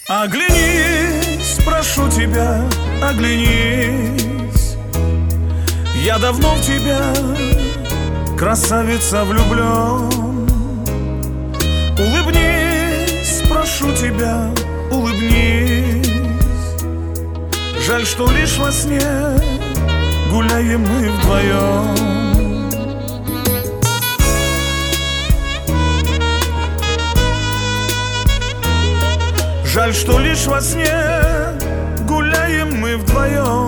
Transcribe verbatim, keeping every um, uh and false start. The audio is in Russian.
Оглянись, прошу тебя, оглянись. Я давно в тебя, красавица, влюблен. Улыбнись, прошу тебя, улыбнись. Жаль, что лишь во сне гуляем мы вдвоем. Жаль, что лишь во сне гуляем мы вдвоем.